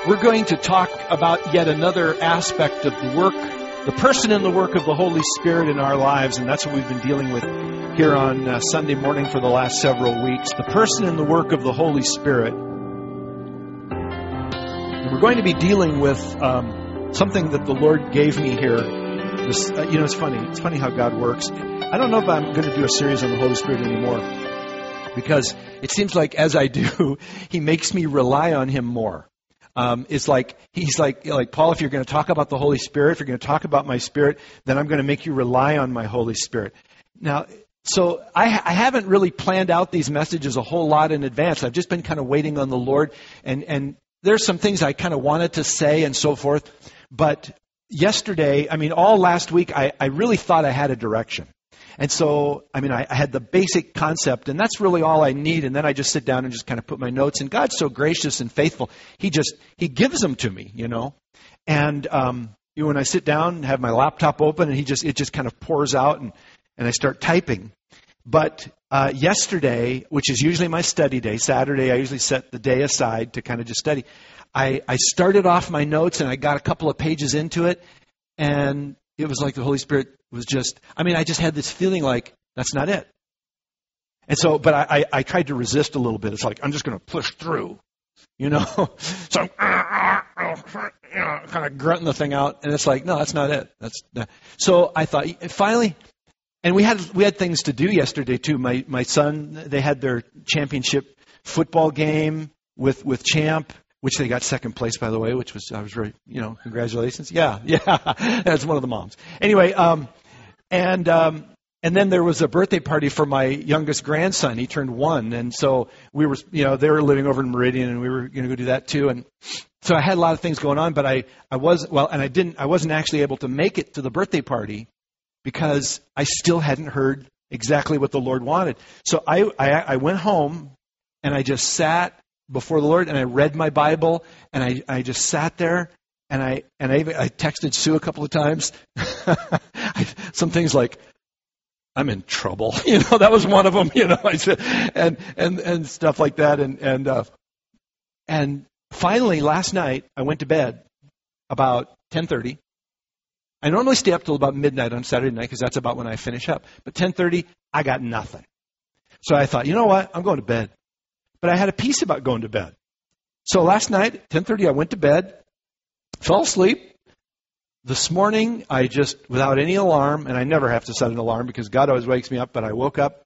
We're going to talk about yet another aspect of the work, the person and the work of the Holy Spirit in our lives, and that's what we've been dealing with here on Sunday morning for the last several weeks. The person and the work of the Holy Spirit. And we're going to be dealing with something that the Lord gave me here. This, it's funny. It's funny how God works. I don't know if I'm going to do a series on the Holy Spirit anymore, because it seems like as I do, He makes me rely on Him more. It's like, He's like, Paul, if you're going to talk about the Holy Spirit, if you're going to talk about my Spirit, then I'm going to make you rely on my Holy Spirit. Now, so I haven't really planned out these messages a whole lot in advance. I've just been kind of waiting on the Lord, and there's some things I kind of wanted to say and so forth. But yesterday, all last week, I really thought I had a direction. And so, I had the basic concept, and that's really all I need. And then I just sit down and just kind of put my notes. And God's so gracious and faithful. He gives them to me, And when I sit down and have my laptop open, and it just kind of pours out, and I start typing. But yesterday, which is usually my study day, Saturday, I usually set the day aside to kind of just study. I started off my notes, and I got a couple of pages into it, and it was like the Holy Spirit was I just had this feeling like, that's not it. And so, but I tried to resist a little bit. It's like, I'm just going to push through, So I'm kind of grunting the thing out, and it's like, no, that's not it. So I thought, finally, and we had things to do yesterday too. My son, they had their championship football game with Champ, which they got second place, by the way, I was very, congratulations. Yeah, that's one of the moms. Anyway, and then there was a birthday party for my youngest grandson. He turned 1, and so we were, they were living over in Meridian, and we were going to go do that too. And so I had a lot of things going on, but I wasn't actually able to make it to the birthday party because I still hadn't heard exactly what the Lord wanted. So I went home, and I just sat before the Lord, and I read my Bible, and I just sat there, and I texted Sue a couple of times. Some things like, I'm in trouble. That was one of them. I said, and stuff like that, and finally last night I went to bed about 10:30. I normally stay up till about midnight on Saturday night because that's about when I finish up. But 10:30, I got nothing. So I thought, you know what? I'm going to bed. But I had a peace about going to bed. So last night, at 10:30, I went to bed, fell asleep. This morning, I just, without any alarm, and I never have to set an alarm because God always wakes me up, but I woke up.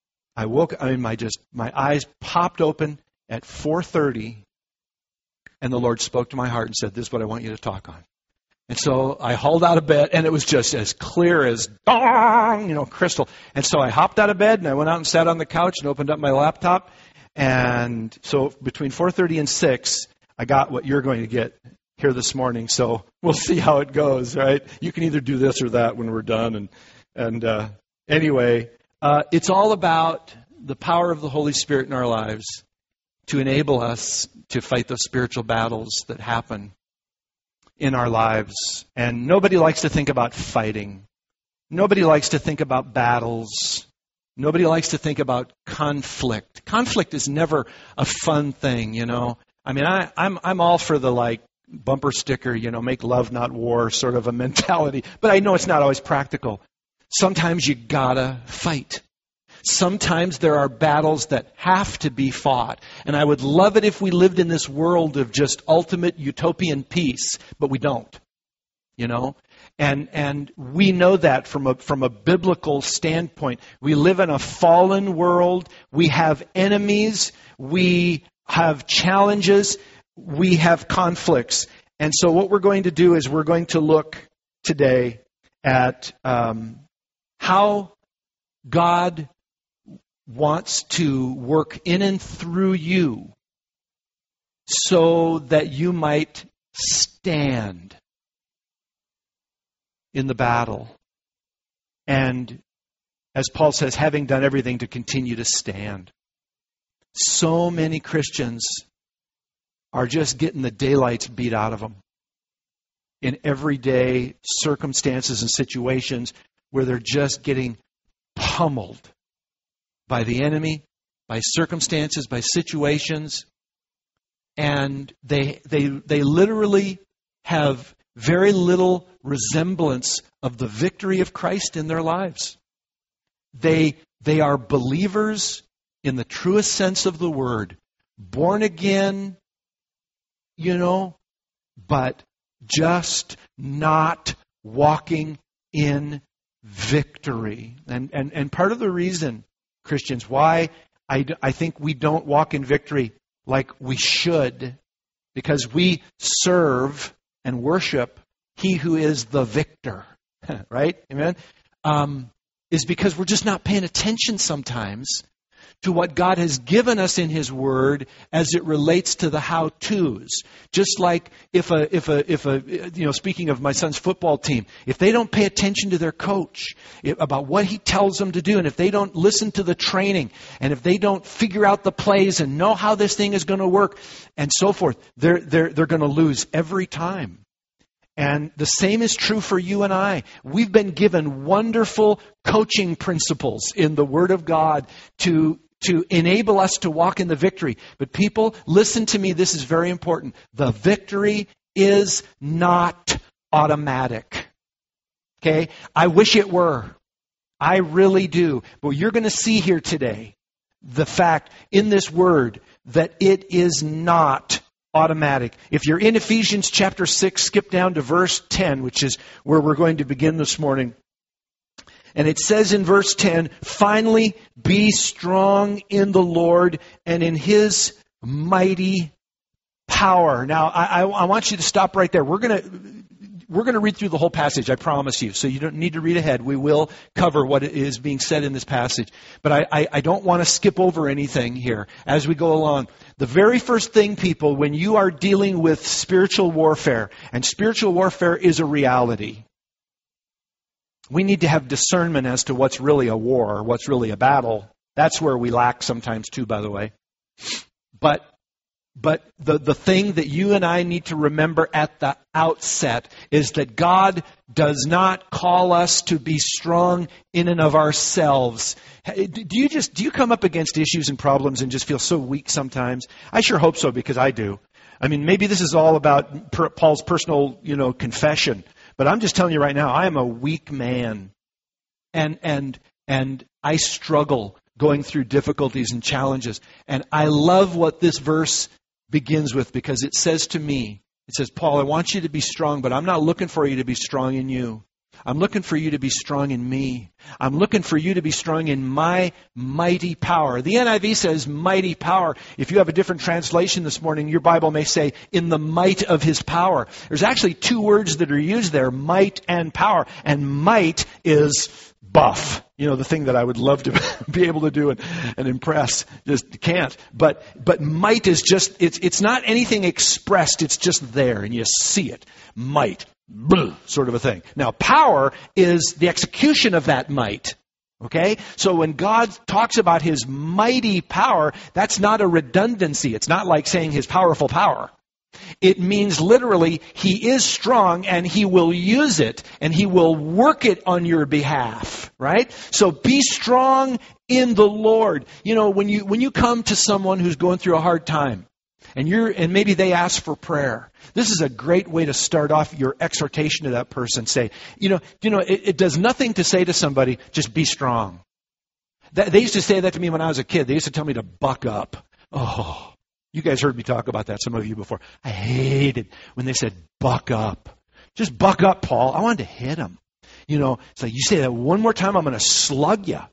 My eyes popped open at 4:30, and the Lord spoke to my heart and said, this is what I want you to talk on. And so I hauled out of bed, and it was just as clear as dong, crystal. And so I hopped out of bed, and I went out and sat on the couch and opened up my laptop. And so between 4:30 and 6, I got what you're going to get here this morning. So we'll see how it goes, right? You can either do this or that when we're done. And anyway, it's all about the power of the Holy Spirit in our lives to enable us to fight those spiritual battles that happen in our lives. And nobody likes to think about fighting. Nobody likes to think about battles. Nobody likes to think about conflict. Conflict is never a fun thing, I'm all for the bumper sticker, make love not war sort of a mentality. But I know it's not always practical. Sometimes you gotta fight. Sometimes there are battles that have to be fought. And I would love it if we lived in this world of just ultimate utopian peace, but we don't. And we know that from a biblical standpoint. We live in a fallen world. We have enemies. We have challenges. We have conflicts. And so what we're going to do is we're going to look today at how God wants to work in and through you so that you might stand in the battle. And as Paul says, having done everything to continue to stand. So many Christians are just getting the daylights beat out of them in everyday circumstances and situations where they're just getting pummeled by the enemy, by circumstances, by situations. and they literally have very little resemblance of the victory of Christ in their lives. They are believers in the truest sense of the word, born again, but just not walking in victory. And part of the reason, Christians, why I think we don't walk in victory like we should, because we serve and worship He who is the victor, right? Amen? Is because we're just not paying attention sometimes to what God has given us in His Word as it relates to the how-tos. Just like if speaking of my son's football team, if they don't pay attention to their coach about what he tells them to do, and if they don't listen to the training, and if they don't figure out the plays and know how this thing is going to work, and so forth, they're going to lose every time. And the same is true for you and I. We've been given wonderful coaching principles in the Word of God to enable us to walk in the victory. But people, listen to me, this is very important. The victory is not automatic. Okay? I wish it were. I really do. But you're going to see here today the fact in this Word that it is not automatic. If you're in Ephesians chapter 6, skip down to verse 10, which is where we're going to begin this morning. And it says in verse 10, finally, be strong in the Lord and in His mighty power. Now, I want you to stop right there. We're going to read through the whole passage, I promise you. So you don't need to read ahead. We will cover what is being said in this passage. But I don't want to skip over anything here as we go along. The very first thing, people, when you are dealing with spiritual warfare, and spiritual warfare is a reality, we need to have discernment as to what's really a war, what's really a battle. That's where we lack sometimes too, by the way. But the thing that you and I need to remember at the outset is that God does not call us to be strong in and of ourselves. Do you come up against issues and problems and just feel so weak sometimes? I sure hope so, because I do. I mean, maybe this is all about Paul's personal, confession. But I'm just telling you right now, I am a weak man. And I struggle going through difficulties and challenges. And I love what this verse begins with, because it says to me, it says, Paul, I want you to be strong, but I'm not looking for you to be strong in you. I'm looking for you to be strong in me. I'm looking for you to be strong in my mighty power. The NIV says mighty power. If you have a different translation this morning, your Bible may say in the might of His power. There's actually two words that are used there, might and power. And might is buff. The thing that I would love to be able to do and impress. Just can't. But might is just, it's not anything expressed. It's just there and you see it. Might. Sort of a thing. Now, power is the execution of that might. Okay? So when God talks about His mighty power, that's not a redundancy. It's not like saying His powerful power. It means literally He is strong and He will use it and He will work it on your behalf. Right? So be strong in the Lord. When you come to someone who's going through a hard time, and maybe they ask for prayer, this is a great way to start off your exhortation to that person. Say, it does nothing to say to somebody, just be strong. They used to say that to me when I was a kid. They used to tell me to buck up. Oh, you guys heard me talk about that, some of you before. I hated when they said buck up. Just buck up, Paul. I wanted to hit them. It's like, you say that one more time, I'm going to slug you.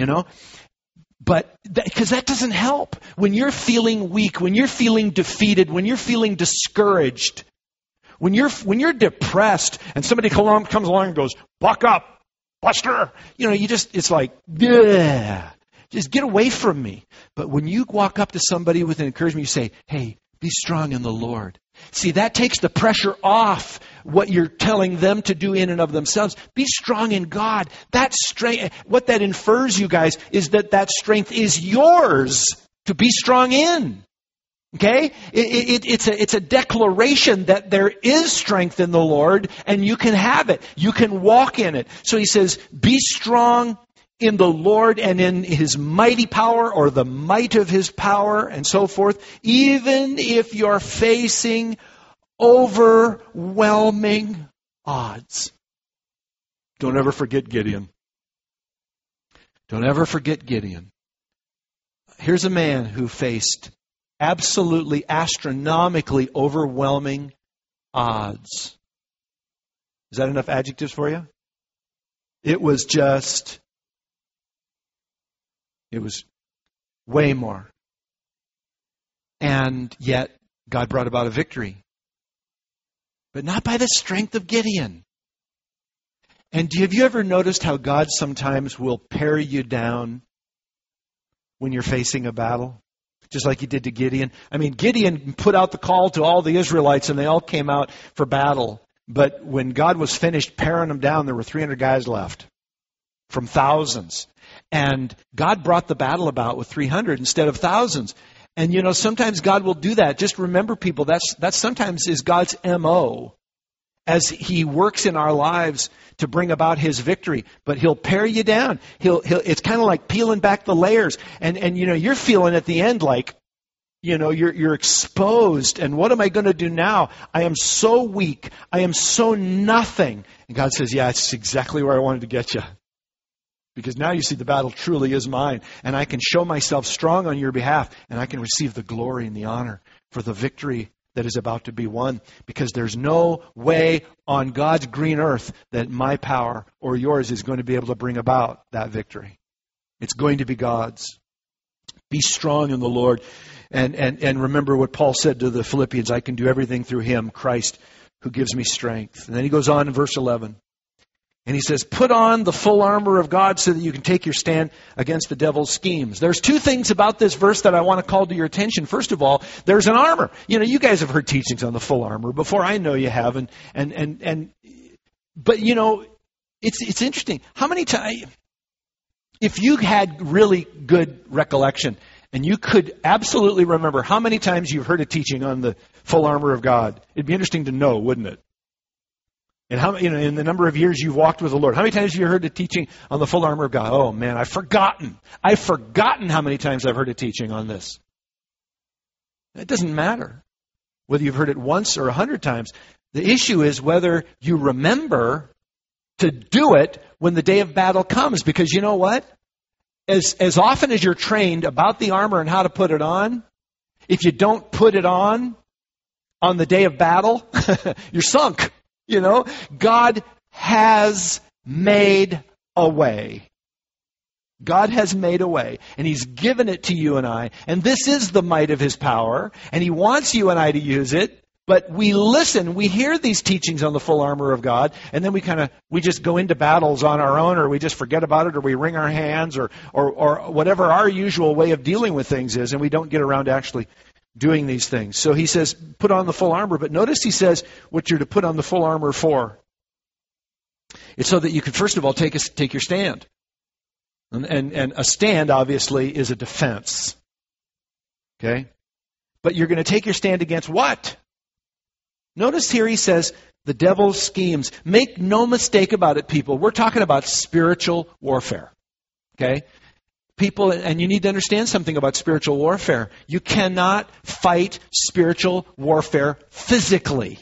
But because that doesn't help. When you're feeling weak, when you're feeling defeated, when you're feeling discouraged, when you're depressed, and somebody comes along and goes, "Buck up, Buster," it's like, yeah, just get away from me. But when you walk up to somebody with an encouragement, you say, "Hey, be strong in the Lord." See, that takes the pressure off what you're telling them to do in and of themselves. Be strong in God. That strength, what that infers, you guys, is that strength is yours to be strong in. Okay? It's a declaration that there is strength in the Lord and you can have it. You can walk in it. So he says, be strong in the Lord and in His mighty power or the might of His power and so forth, even if you're facing overwhelming odds. Don't ever forget Gideon. Don't ever forget Gideon. Here's a man who faced absolutely astronomically overwhelming odds. Is that enough adjectives for you? It was way more. And yet, God brought about a victory. But not by the strength of Gideon. And have you ever noticed how God sometimes will pare you down when you're facing a battle? Just like He did to Gideon. I mean, Gideon put out the call to all the Israelites and they all came out for battle. But when God was finished paring them down, there were 300 guys left from thousands. And God brought the battle about with 300 instead of thousands. And you know, sometimes God will do that. Just remember, people, that sometimes is God's M.O. as He works in our lives to bring about His victory. But He'll pare you down. It's kind of like peeling back the layers. And you know, you're feeling at the end like, you know, you're exposed. And what am I going to do now? I am so weak. I am so nothing. And God says, yeah, it's exactly where I wanted to get you. Because now you see the battle truly is mine. And I can show myself strong on your behalf. And I can receive the glory and the honor for the victory that is about to be won. Because there's no way on God's green earth that my power or yours is going to be able to bring about that victory. It's going to be God's. Be strong in the Lord. And remember what Paul said to the Philippians, I can do everything through Him, Christ, who gives me strength. And then he goes on in verse 11. And he says, put on the full armor of God so that you can take your stand against the devil's schemes. There's two things about this verse that I want to call to your attention. First of all, there's an armor. You know, you guys have heard teachings on the full armor before. I know you have. But you know, it's interesting. How many times, if you had really good recollection, and you could absolutely remember how many times you've heard a teaching on the full armor of God, it'd be interesting to know, wouldn't it? And how, you know, in the number of years you've walked with the Lord, how many times have you heard a teaching on the full armor of God? Oh man, I've forgotten how many times I've heard a teaching on this. It doesn't matter whether you've heard it once or 100 times. The issue is whether you remember to do it when the day of battle comes. Because you know what? As often as you're trained about the armor and how to put it on, if you don't put it on the day of battle, you're sunk. You know, God has made a way. God has made a way, and He's given it to you and I, and this is the might of His power, and He wants you and I to use it, but we listen, we hear these teachings on the full armor of God, and then we just go into battles on our own, or we just forget about it, or we wring our hands, or whatever our usual way of dealing with things is, and we don't get around to actually doing these things. So he says, put on the full armor. But notice he says what you're to put on the full armor for. It's so that you can, first of all, take your stand. And a stand, obviously, is a defense. Okay? But you're going to take your stand against what? Notice here he says, the devil's schemes. Make no mistake about it, people. We're talking about spiritual warfare. Okay? People, and you need to understand something about spiritual warfare. You cannot fight spiritual warfare physically.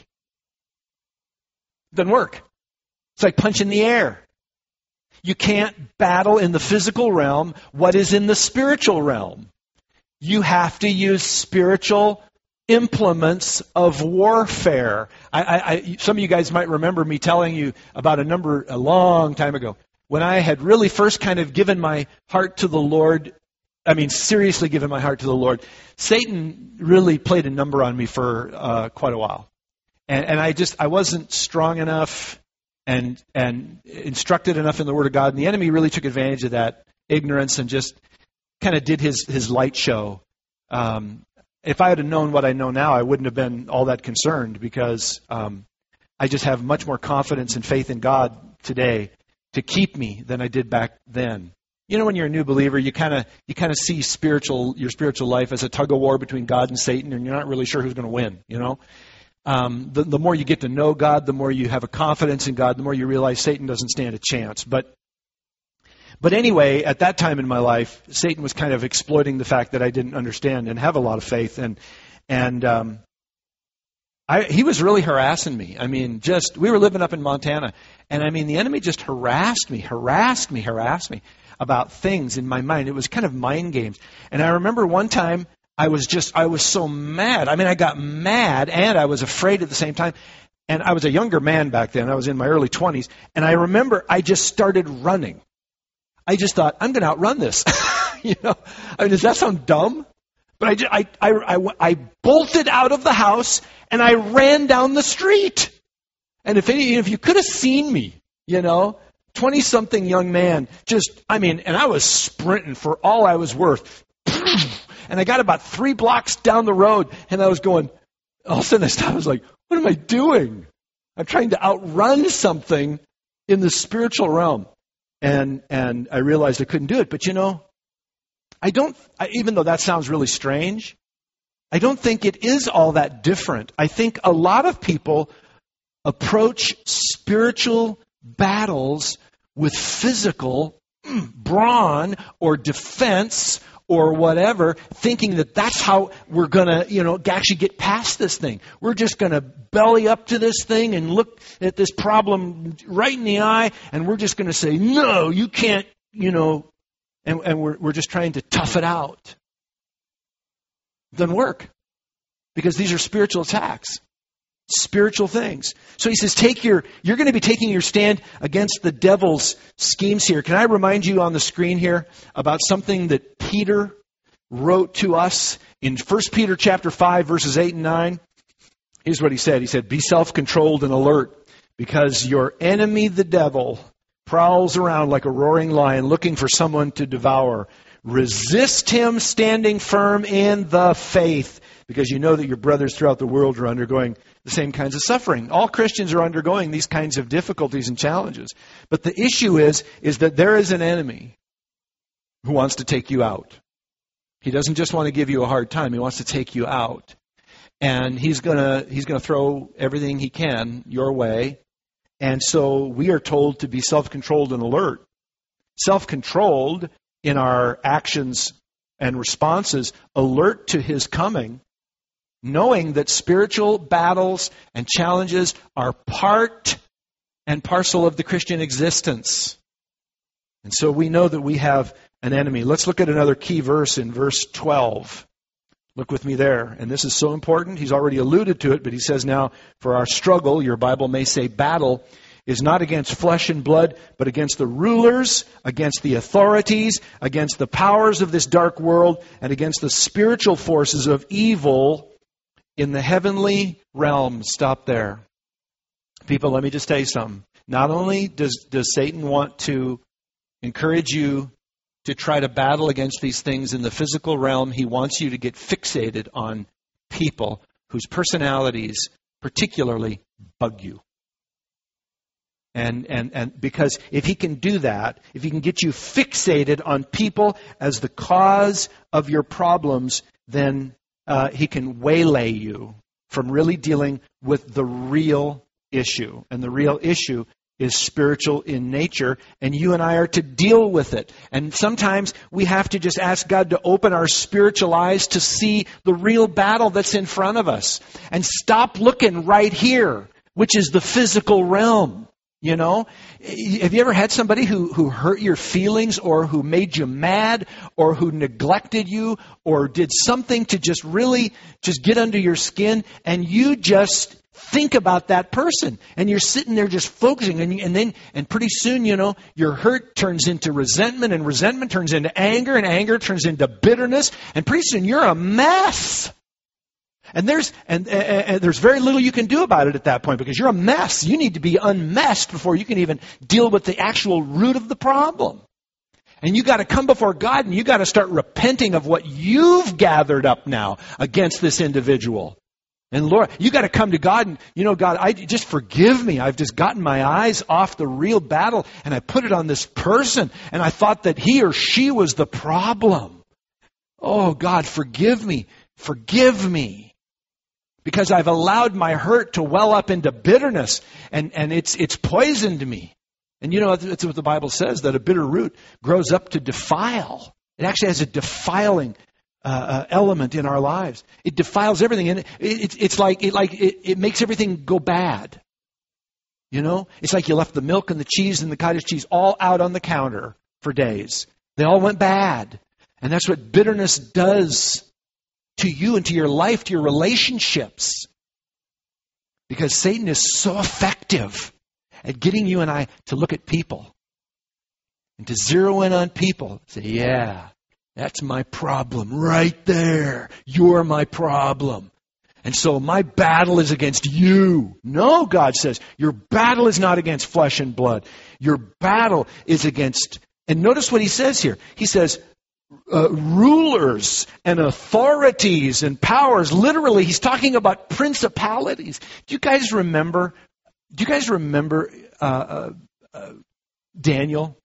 It doesn't work. It's like punching the air. You can't battle in the physical realm what is in the spiritual realm. You have to use spiritual implements of warfare. Some of you guys might remember me telling you about a long time ago, when I had really first kind of given my heart to the Lord, seriously given my heart to the Lord, Satan really played a number on me for quite a while. And I wasn't strong enough and instructed enough in the Word of God. And the enemy really took advantage of that ignorance and just kind of did his light show. If I had known what I know now, I wouldn't have been all that concerned, because I just have much more confidence and faith in God today to keep me than I did back then. You know, when you're a new believer, you kind of see your spiritual life as a tug of war between God and Satan, and you're not really sure who's going to win. You know, the more you get to know God, the more you have a confidence in God, the more you realize Satan doesn't stand a chance. But But anyway, at that time in my life, Satan was kind of exploiting the fact that I didn't understand and have a lot of faith. He was really harassing me. I mean, we were living up in Montana. And I mean, the enemy just harassed me about things in my mind. It was kind of mind games. And I remember one time I was so mad. I mean, I got mad and I was afraid at the same time. And I was a younger man back then. I was in my early 20s. And I remember I just started running. I just thought, I'm going to outrun this. I mean, does that sound dumb? But I bolted out of the house and I ran down the street. And if you could have seen me, 20-something young man, and I was sprinting for all I was worth. And I got about 3 blocks down the road and I was going, all of a sudden I stopped. I was like, what am I doing? I'm trying to outrun something in the spiritual realm. And I realized I couldn't do it. But even though that sounds really strange, I don't think it is all that different. I think a lot of people approach spiritual battles with physical brawn or defense or whatever, thinking that that's how we're going to, actually get past this thing. We're just going to belly up to this thing and look at this problem right in the eye, and we're just going to say, no, you can't, and we're just trying to tough it out. It doesn't work, because these are spiritual attacks, spiritual things. So he says, you're going to be taking your stand against the devil's schemes here. Can I remind you on the screen here about something that Peter wrote to us in 1 Peter chapter 5, verses 8 and 9? Here's what he said. He said, be self-controlled and alert, because your enemy, the devil, prowls around like a roaring lion looking for someone to devour. Resist him, standing firm in the faith, because you know that your brothers throughout the world are undergoing the same kinds of suffering. All Christians are undergoing these kinds of difficulties and challenges. But the issue is that there is an enemy who wants to take you out. He doesn't just want to give you a hard time. He wants to take you out. And he's gonna throw everything he can your way. And so we are told to be self-controlled and alert. Self-controlled in our actions and responses, alert to his coming, knowing that spiritual battles and challenges are part and parcel of the Christian existence. And so we know that we have an enemy. Let's look at another key verse in verse 12. Look with me there. And this is so important. He's already alluded to it, but he says now, for our struggle, your Bible may say battle, is not against flesh and blood, but against the rulers, against the authorities, against the powers of this dark world, and against the spiritual forces of evil in the heavenly realms. Stop there. People, let me just tell you something. Not only does Satan want to encourage you to try to battle against these things in the physical realm, he wants you to get fixated on people whose personalities particularly bug you. And because if he can do that, if he can get you fixated on people as the cause of your problems, then he can waylay you from really dealing with the real issue. And the real issue is spiritual in nature, and you and I are to deal with it. And sometimes we have to just ask God to open our spiritual eyes to see the real battle that's in front of us. And stop looking right here, which is the physical realm. You know, have you ever had somebody who hurt your feelings, or who made you mad, or who neglected you, or did something to just really just get under your skin, and you just think about that person, and you're sitting there just focusing, and pretty soon, you know, your hurt turns into resentment, and resentment turns into anger, and anger turns into bitterness, and pretty soon you're a mess. And there's very little you can do about it at that point, because you're a mess. You need to be unmessed before you can even deal with the actual root of the problem. And you got to come before God, and you got to start repenting of what you've gathered up now against this individual. And Lord, you got to come to God and, you know, God, just forgive me. I've just gotten my eyes off the real battle, and I put it on this person, and I thought that he or she was the problem. Oh, God, forgive me. Forgive me. Because I've allowed my hurt to well up into bitterness, and it's poisoned me. And that's what the Bible says, that a bitter root grows up to defile. It actually has a defiling element in our lives. It defiles everything, and it makes everything go bad. It's like you left the milk and the cheese and the cottage cheese all out on the counter for days. They all went bad. And that's what bitterness does to you and to your life, to your relationships. Because Satan is so effective at getting you and I to look at people and to zero in on people. Say, yeah, that's my problem right there. You're my problem. And so my battle is against you. No, God says, your battle is not against flesh and blood. Your battle is against, and notice what he says here. He says, rulers and authorities and powers. Literally, he's talking about principalities. Do you guys remember Daniel?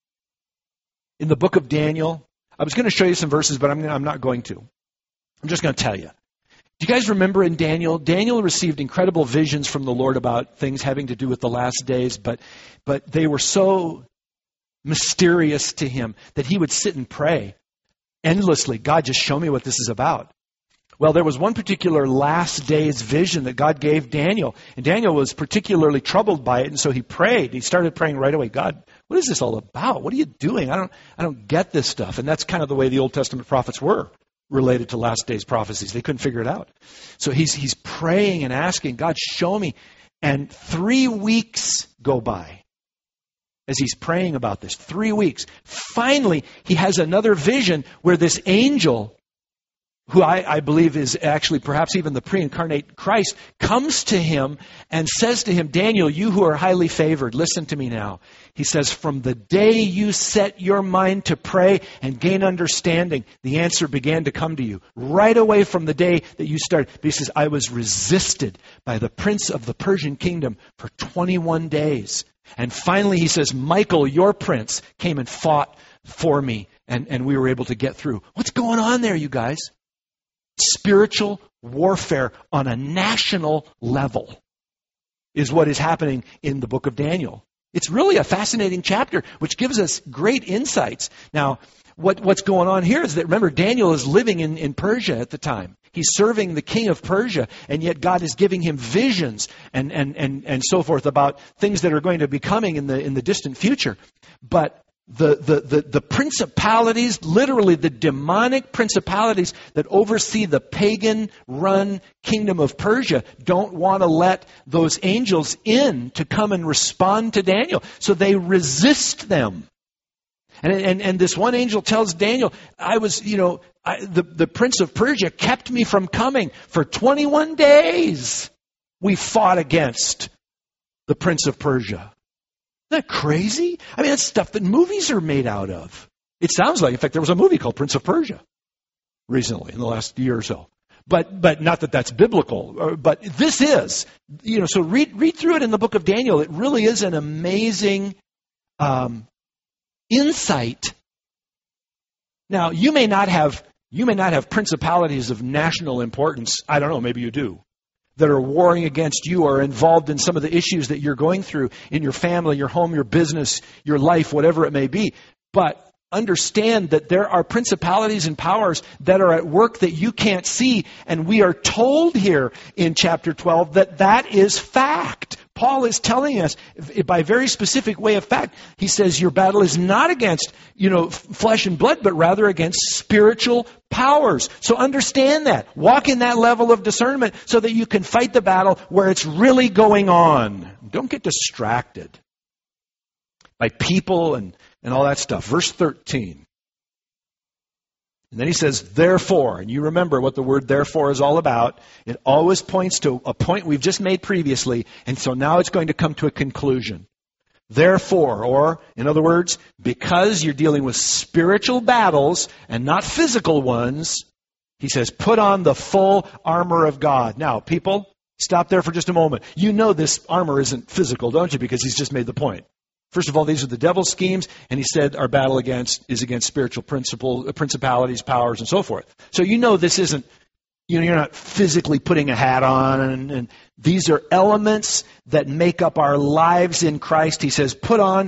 In the book of Daniel? I was going to show you some verses, but I'm not going to. I'm just going to tell you. Do you guys remember in Daniel? Daniel received incredible visions from the Lord about things having to do with the last days, but they were so mysterious to him that he would sit and pray endlessly. God, just show me what this is about. Well, there was one particular last days vision that God gave Daniel, and Daniel was particularly troubled by it, and so he prayed. He started praying right away. God, what is this all about? What are you doing? I don't get this stuff. And that's kind of the way the Old Testament prophets were related to last days prophecies. They couldn't figure it out. So he's praying and asking, God, show me. And 3 weeks go by as he's praying about this. 3 weeks. Finally, he has another vision where this angel, who I believe is actually perhaps even the pre-incarnate Christ, comes to him and says to him, Daniel, you who are highly favored, listen to me now. He says, from the day you set your mind to pray and gain understanding, the answer began to come to you. Right away from the day that you started. But he says, I was resisted by the prince of the Persian kingdom for 21 days. And finally, he says, Michael, your prince, came and fought for me, and we were able to get through. What's going on there, you guys? Spiritual warfare on a national level is what is happening in the book of Daniel. It's really a fascinating chapter, which gives us great insights. Now, what's going on here is that, remember, Daniel is living in Persia at the time. He's serving the king of Persia, and yet God is giving him visions and so forth about things that are going to be coming in the distant future. But the principalities, literally the demonic principalities that oversee the pagan-run kingdom of Persia, don't want to let those angels in to come and respond to Daniel. So they resist them. And this one angel tells Daniel, the prince of Persia kept me from coming for 21 days. We fought against the prince of Persia. Isn't that crazy? I mean, that's stuff that movies are made out of. It sounds like, in fact, there was a movie called Prince of Persia recently, in the last year or so. But not that that's biblical. But this is, so read through it in the book of Daniel. It really is an amazing insight. Now, you may not have principalities of national importance. I don't know, maybe you do, that are warring against you or involved in some of the issues that you're going through in your family, your home, your business, your life, whatever it may be. But understand that there are principalities and powers that are at work that you can't see. And we are told here in chapter 12 that is fact. Paul is telling us by very specific way of fact. He says your battle is not against, flesh and blood, but rather against spiritual powers. So understand that. Walk in that level of discernment so that you can fight the battle where it's really going on. Don't get distracted by people and all that stuff. Verse 13. And then he says, therefore, and you remember what the word therefore is all about. It always points to a point we've just made previously, and so now it's going to come to a conclusion. Therefore, or in other words, because you're dealing with spiritual battles and not physical ones, he says, put on the full armor of God. Now, people, stop there for just a moment. You know this armor isn't physical, don't you? Because he's just made the point. First of all, these are the devil's schemes, and he said our battle is against spiritual principalities, powers, and so forth. So you know this isn't, you're not physically putting a hat on, and these are elements that make up our lives in Christ. He says, put on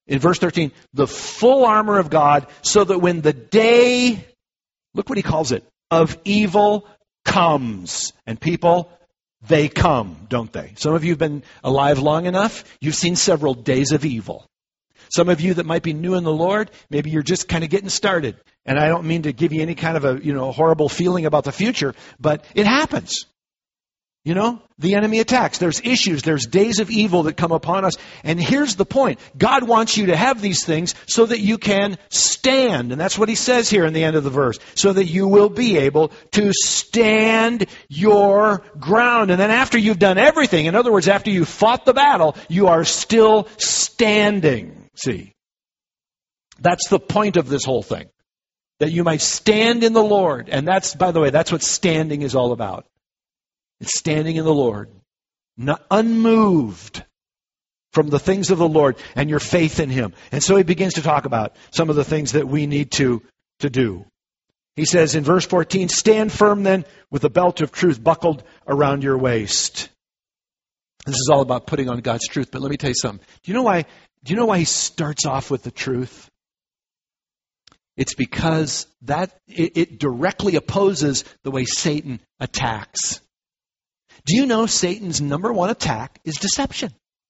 In verse 13, the full armor of God, so that when the day, look what he calls it, of evil comes. And people, they come, don't they? Some of you have been alive long enough, you've seen several days of evil. Some of you that might be new in the Lord, maybe you're just kind of getting started. And I don't mean to give you any kind of a horrible feeling about the future, but it happens. The enemy attacks. There's issues. There's days of evil that come upon us. And here's the point. God wants you to have these things so that you can stand. And that's what he says here in the end of the verse. So that you will be able to stand your ground. And then after you've done everything, in other words, after you've fought the battle, you are still standing. See? That's the point of this whole thing. That you might stand in the Lord. And that's, by the way, that's what standing is all about. It's standing in the Lord, not unmoved from the things of the Lord and your faith in Him. And so he begins to talk about some of the things that we need to do. He says in verse 14, stand firm then with the belt of truth buckled around your waist. This is all about putting on God's truth. But let me tell you something. Do you know why he starts off with the truth? It's because that it directly opposes the way Satan attacks. Do you know Satan's number one attack is deception?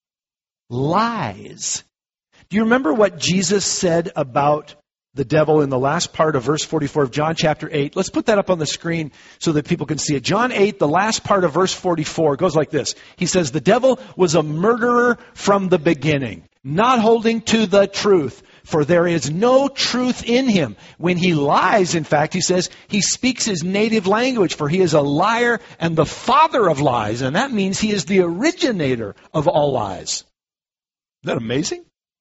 Lies. Do you remember what Jesus said about the devil in the last part of verse 44 of John chapter 8? Let's put that up on the screen so that people can see it. John 8, the last part of verse 44, goes like this. He says, the devil was a murderer from the beginning, not holding to the truth. For there is no truth in him. When he lies, in fact, he says, he speaks his native language, for he is a liar and the father of lies. And that means he is the originator of all lies. Isn't that amazing?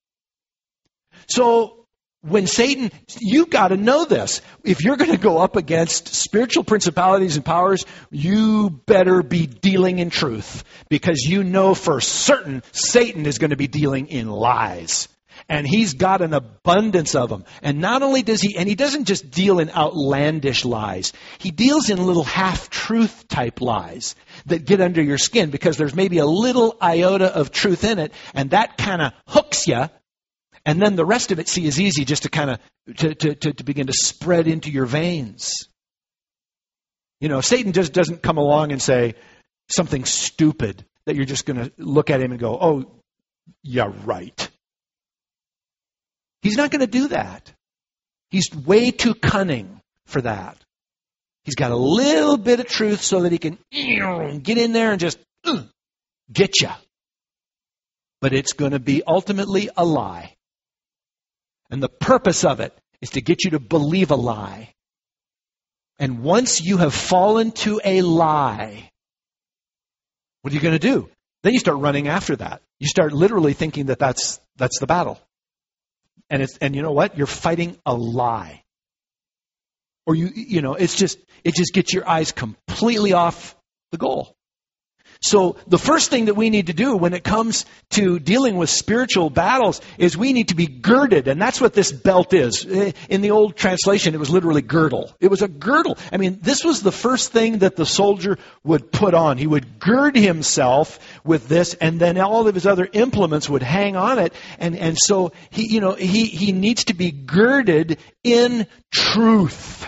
So, when Satan, you've got to know this. If you're going to go up against spiritual principalities and powers, you better be dealing in truth. Because you know for certain Satan is going to be dealing in lies. And he's got an abundance of them. And not only does he doesn't just deal in outlandish lies. He deals in little half-truth type lies that get under your skin because there's maybe a little iota of truth in it, and that kind of hooks you. And then the rest of it, is easy just to kind of to begin to spread into your veins. Satan just doesn't come along and say something stupid that you're just going to look at him and go, "Oh, yeah, right." He's not going to do that. He's way too cunning for that. He's got a little bit of truth so that he can get in there and just get you. But it's going to be ultimately a lie. And the purpose of it is to get you to believe a lie. And once you have fallen to a lie, what are you going to do? Then you start running after that. You start literally thinking that that's the battle. And you know what? You're fighting a lie. Or it just gets your eyes completely off the goal. So the first thing that we need to do when it comes to dealing with spiritual battles is we need to be girded. And that's what this belt is. In the old translation, it was literally girdle. It was a girdle. I mean, this was the first thing that the soldier would put on. He would gird himself with this, and then all of his other implements would hang on it. And so he needs to be girded in truth.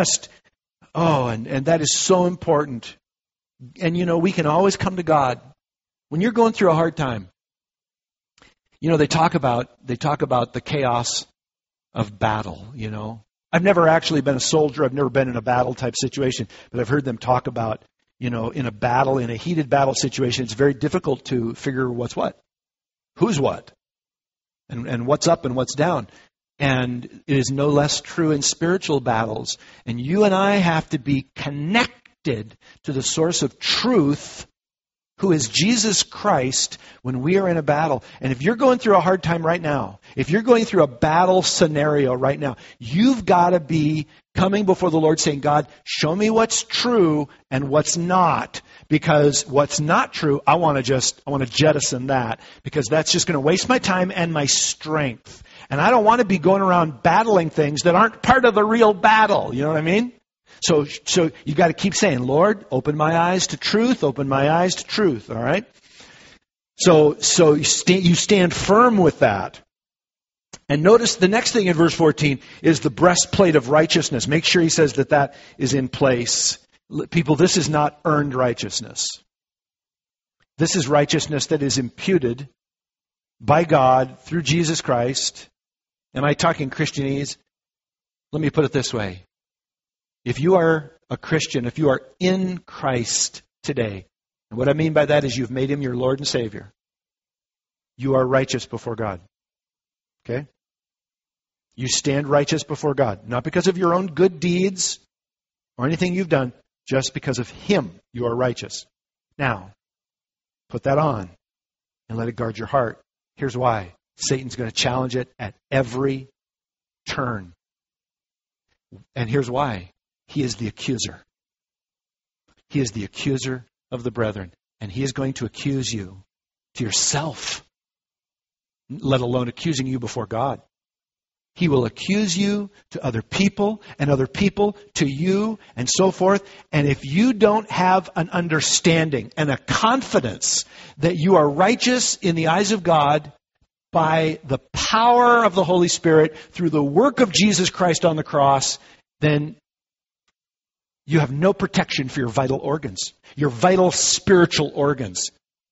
And that is so important. And we can always come to God. When you're going through a hard time, they talk about the chaos of battle, I've never actually been a soldier, I've never been in a battle type situation, but I've heard them talk about, in a heated battle situation, it's very difficult to figure what's what. Who's what? And what's up and what's down. And it is no less true in spiritual battles. And you and I have to be connected to the source of truth, who is Jesus Christ, when we are in a battle. And if you're going through a hard time right now, if you're going through a battle scenario right now, you've got to be coming before the Lord saying, God, show me what's true and what's not. Because what's not true, I want to jettison that, because that's just going to waste my time and my strength. And I don't want to be going around battling things that aren't part of the real battle. You know what I mean? So you got to keep saying, Lord, open my eyes to truth, open my eyes to truth, all right? So you stand firm with that. And notice the next thing in verse 14 is the breastplate of righteousness. Make sure he says that is in place. People, this is not earned righteousness. This is righteousness that is imputed by God through Jesus Christ. Am I talking Christianese? Let me put it this way. If you are a Christian, if you are in Christ today, and what I mean by that is you've made Him your Lord and Savior, you are righteous before God. Okay? You stand righteous before God. Not because of your own good deeds or anything you've done, just because of Him you are righteous. Now, put that on and let it guard your heart. Here's why. Satan's going to challenge it at every turn. And here's why. He is the accuser. He is the accuser of the brethren. And he is going to accuse you to yourself, let alone accusing you before God. He will accuse you to other people and other people to you and so forth. And if you don't have an understanding and a confidence that you are righteous in the eyes of God by the power of the Holy Spirit through the work of Jesus Christ on the cross, then you have no protection for your vital organs, your vital spiritual organs.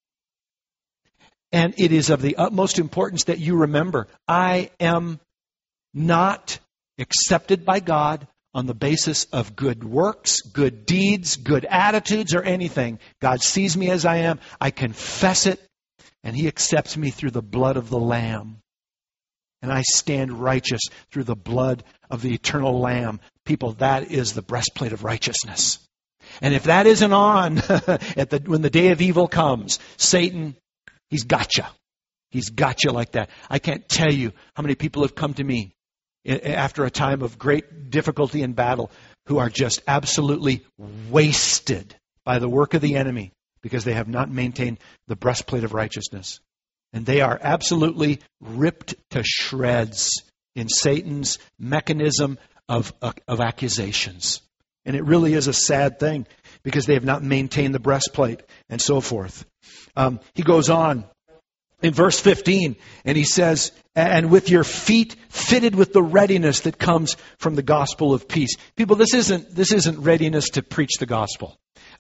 And it is of the utmost importance that you remember, I am not accepted by God on the basis of good works, good deeds, good attitudes, or anything. God sees me as I am. I confess it, and He accepts me through the blood of the Lamb. And I stand righteous through the blood of the eternal Lamb. People, that is the breastplate of righteousness. And if that isn't on when the day of evil comes, Satan, he's got you. He's got you like that. I can't tell you how many people have come to me after a time of great difficulty and battle who are just absolutely wasted by the work of the enemy because they have not maintained the breastplate of righteousness. And they are absolutely ripped to shreds in Satan's mechanism of accusations. And it really is a sad thing because they have not maintained the breastplate and so forth. He goes on in verse 15 and he says, and with your feet fitted with the readiness that comes from the gospel of peace. People, this isn't readiness to preach the gospel.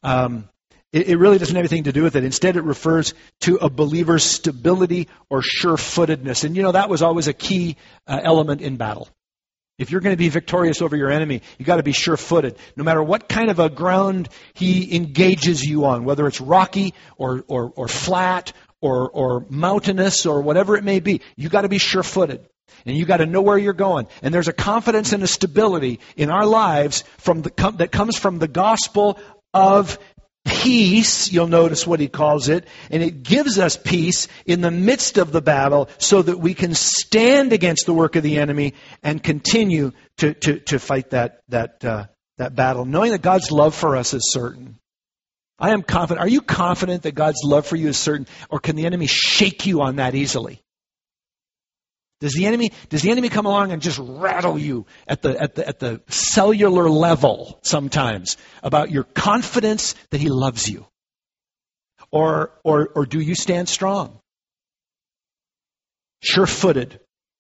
It really doesn't have anything to do with it. Instead, it refers to a believer's stability or sure-footedness. And that was always a key element in battle. If you're going to be victorious over your enemy, you've got to be sure-footed. No matter what kind of a ground he engages you on, whether it's rocky or flat or mountainous or whatever it may be, you've got to be sure-footed. And you've got to know where you're going. And there's a confidence and a stability in our lives that comes from the gospel of peace. You'll notice what he calls it. And it gives us peace in the midst of the battle so that we can stand against the work of the enemy and continue to fight that battle, knowing that God's love for us is certain. I am confident. Are you confident that God's love for you is certain? Or can the enemy shake you on that easily? Does the enemy come along and just rattle you at the cellular level sometimes about your confidence that he loves you? Or do you stand strong? Sure-footed.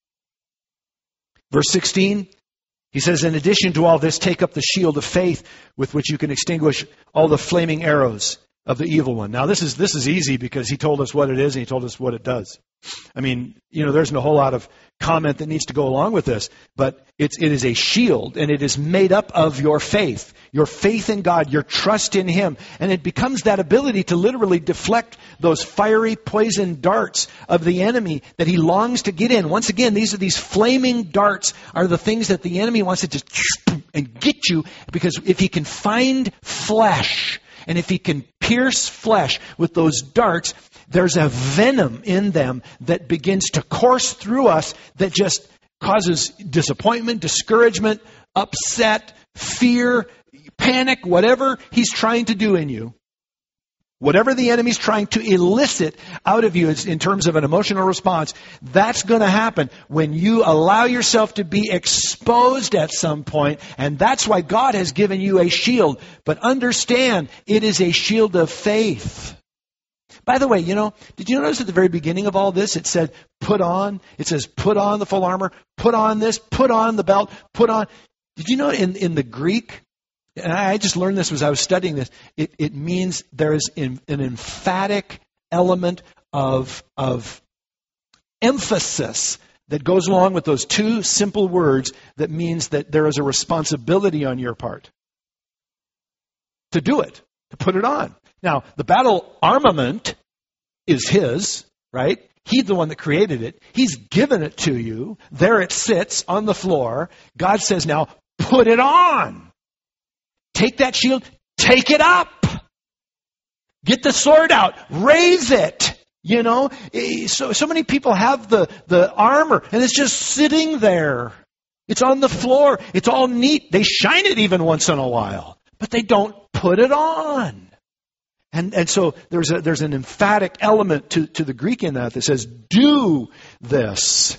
Verse 16, he says, in addition to all this, take up the shield of faith with which you can extinguish all the flaming arrows of the evil one. Now, this is easy because he told us what it is and he told us what it does. I mean, there's no whole lot of comment that needs to go along with this, but it is a shield, and it is made up of your faith in God, your trust in Him, and it becomes that ability to literally deflect those fiery poison darts of the enemy that he longs to get in. Once again, these flaming darts are the things that the enemy wants to just and get you, because if he can find flesh, and if he can pierce flesh with those darts, there's a venom in them that begins to course through us that just causes disappointment, discouragement, upset, fear, panic, whatever he's trying to do in you. Whatever the enemy's trying to elicit out of you in terms of an emotional response, that's going to happen when you allow yourself to be exposed at some point. And that's why God has given you a shield. But understand, it is a shield of faith. By the way, did you notice at the very beginning of all this, it said, put on? It says, put on the full armor, put on this, put on the belt, put on. Did you know in the Greek, and I just learned this as I was studying this, it means there is an emphatic element of emphasis that goes along with those two simple words that means that there is a responsibility on your part to do it, to put it on. Now, the battle armament is his, right? He's the one that created it. He's given it to you. There it sits on the floor. God says, now, put it on. Take that shield, take it up. Get the sword out, raise it. So many people have the armor, and it's just sitting there. It's on the floor. It's all neat. They shine it even once in a while, but they don't put it on. And so there's an emphatic element to the Greek in that says, do this.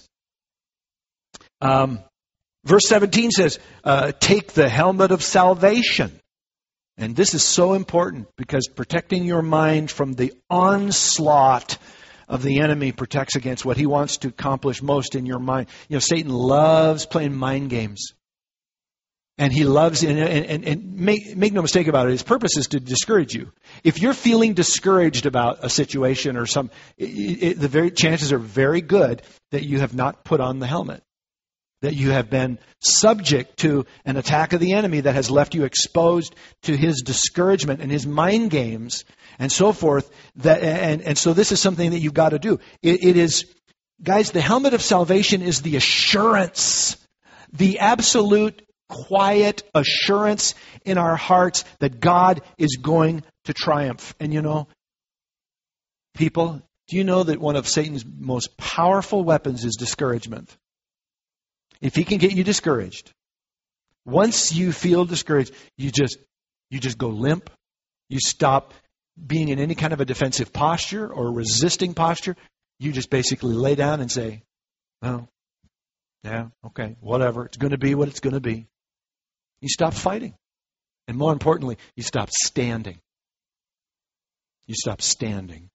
Verse 17 says, take the helmet of salvation. And this is so important because protecting your mind from the onslaught of the enemy protects against what he wants to accomplish most in your mind. Satan loves playing mind games. And he loves, and make no mistake about it, his purpose is to discourage you. If you're feeling discouraged about a situation or the very chances are very good that you have not put on the helmet. That you have been subject to an attack of the enemy that has left you exposed to his discouragement and his mind games and so forth. And so this is something that you've got to do. It is, guys, the helmet of salvation is the assurance, the absolute quiet assurance in our hearts that God is going to triumph. And people, do you know that one of Satan's most powerful weapons is discouragement? If he can get you discouraged, once you feel discouraged, you just go limp. You stop being in any kind of a defensive posture or resisting posture. You just basically lay down and say, oh, yeah, okay, whatever. It's going to be what it's going to be. You stop fighting. And more importantly, you stop standing. You stop standing.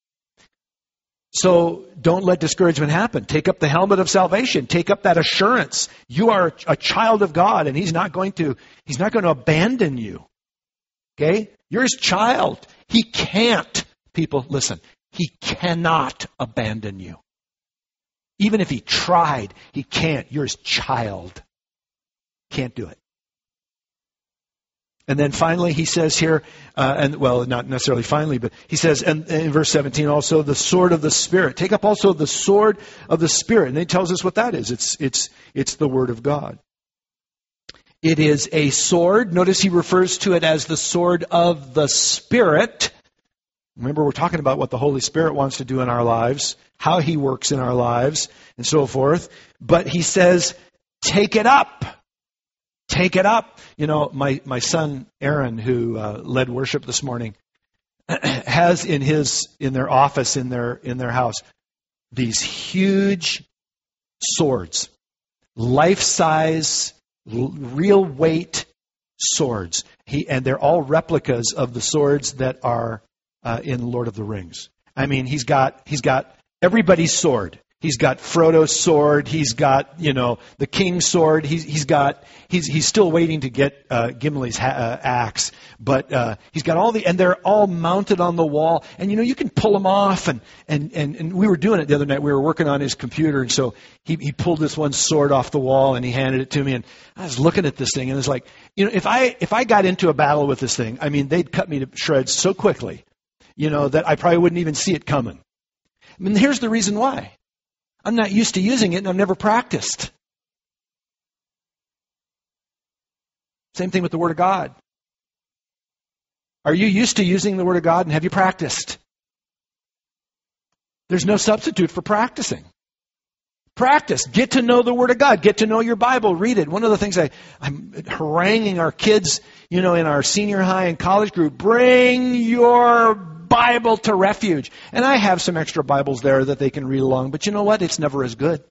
So don't let discouragement happen. Take up the helmet of salvation. Take up that assurance. You are a child of God, and He's not going to abandon you. Okay? You're His child. He can't, people, listen, He cannot abandon you. Even if He tried, He can't. You're His child. Can't do it. And then finally, he says here, not necessarily finally, but he says in verse 17 also, the sword of the Spirit. Take up also the sword of the Spirit. And he tells us what that is. It's the Word of God. It is a sword. Notice he refers to it as the sword of the Spirit. Remember, we're talking about what the Holy Spirit wants to do in our lives, how He works in our lives, and so forth. But he says, take it up. Take it up. My son Aaron, who led worship this morning, has in their office in their house these huge swords, life-size, real weight swords. And they're all replicas of the swords that are in Lord of the Rings. I mean, he's got everybody's sword. He's got Frodo's sword. He's got, the king's sword. He's still waiting to get Gimli's axe, but he's got and they're all mounted on the wall. And you can pull them off. And we were doing it the other night. We were working on his computer, and so he pulled this one sword off the wall and he handed it to me. And I was looking at this thing, and it's like, if I got into a battle with this thing, I mean, they'd cut me to shreds so quickly, that I probably wouldn't even see it coming. I mean, here's the reason why. I'm not used to using it, and I've never practiced. Same thing with the Word of God. Are you used to using the Word of God, and have you practiced? There's no substitute for practicing. Practice. Get to know the Word of God. Get to know your Bible. Read it. One of the things I'm haranguing our kids, in our senior high and college group, bring your Bible to Refuge. And I have some extra Bibles there that they can read along, but you know what? It's never as good.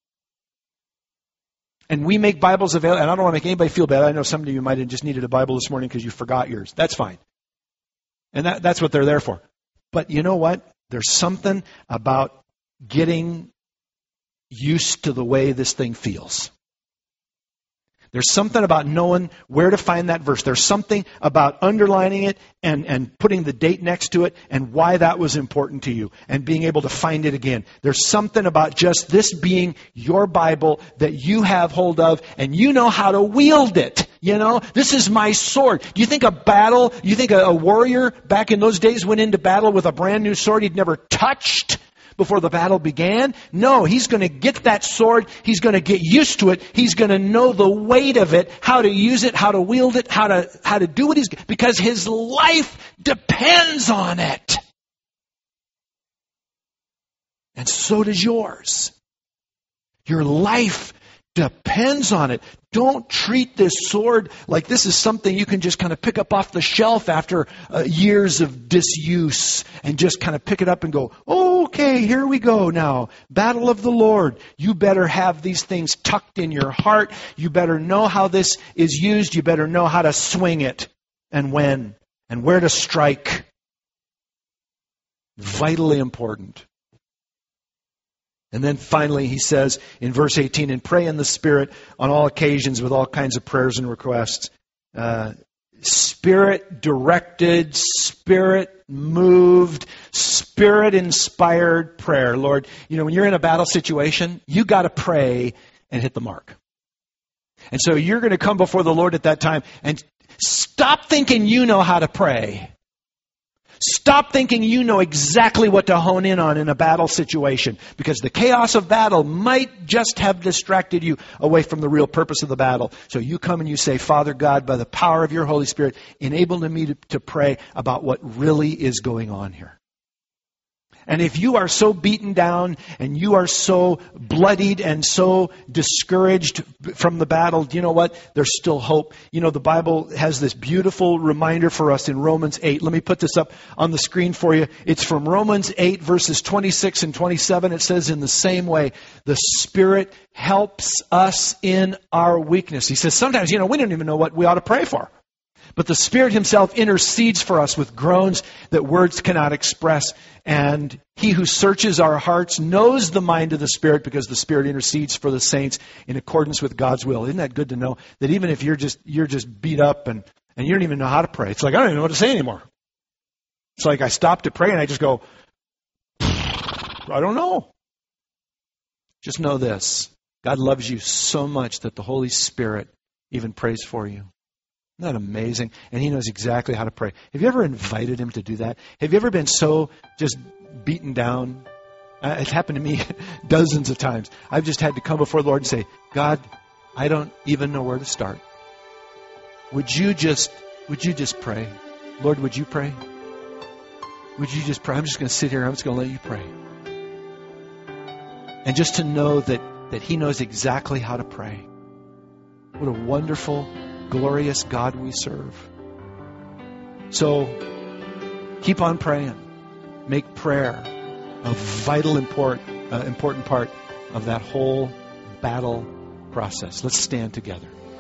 And we make Bibles available, and I don't want to make anybody feel bad. I know some of you might have just needed a Bible this morning because you forgot yours. That's fine. And that's what they're there for. But you know what? There's something about getting used to the way this thing feels. There's something about knowing where to find that verse. There's something about underlining it and putting the date next to it and why that was important to you and being able to find it again. There's something about just this being your Bible that you have hold of and you know how to wield it. You know, this is my sword. Do you think a warrior back in those days went into battle with a brand new sword he'd never touched before the battle began? No, he's going to get that sword. He's going to get used to it. He's going to know the weight of it, how to use it, how to wield it, how to do what because his life depends on it. And so does yours. Your life depends on it. Don't treat this sword like this is something you can just kind of pick up off the shelf after years of disuse and just kind of pick it up and go, okay, here we go now. Battle of the Lord. You better have these things tucked in your heart. You better know how this is used. You better know how to swing it and when and where to strike. Vitally important. And then finally he says in verse 18, and pray in the Spirit on all occasions with all kinds of prayers and requests. Spirit-directed, Spirit-moved, Spirit-inspired prayer. Lord, when you're in a battle situation, you got to pray and hit the mark. And so you're going to come before the Lord at that time and stop thinking you know how to pray. Stop thinking you know exactly what to hone in on in a battle situation, because the chaos of battle might just have distracted you away from the real purpose of the battle. So you come and you say, Father God, by the power of your Holy Spirit, enable me to pray about what really is going on here. And if you are so beaten down and you are so bloodied and so discouraged from the battle, you know what? There's still hope. The Bible has this beautiful reminder for us in Romans 8. Let me put this up on the screen for you. It's from Romans 8, verses 26 and 27. It says, in the same way, the Spirit helps us in our weakness. He says, sometimes, we don't even know what we ought to pray for. But the Spirit Himself intercedes for us with groans that words cannot express. And He who searches our hearts knows the mind of the Spirit, because the Spirit intercedes for the saints in accordance with God's will. Isn't that good to know? That even if you're just beat up and you don't even know how to pray. It's like, I don't even know what to say anymore. It's like I stop to pray and I just go, I don't know. Just know this. God loves you so much that the Holy Spirit even prays for you. Isn't that amazing? And He knows exactly how to pray. Have you ever invited Him to do that? Have you ever been so just beaten down? It's happened to me dozens of times. I've just had to come before the Lord and say, God, I don't even know where to start. Would you just pray? Lord, would you pray? Would you just pray? I'm just going to sit here. I'm just going to let you pray. And just to know that He knows exactly how to pray. What a wonderful, glorious God we serve. So keep on praying. Make prayer a vital, important part of that whole battle process. Let's stand together.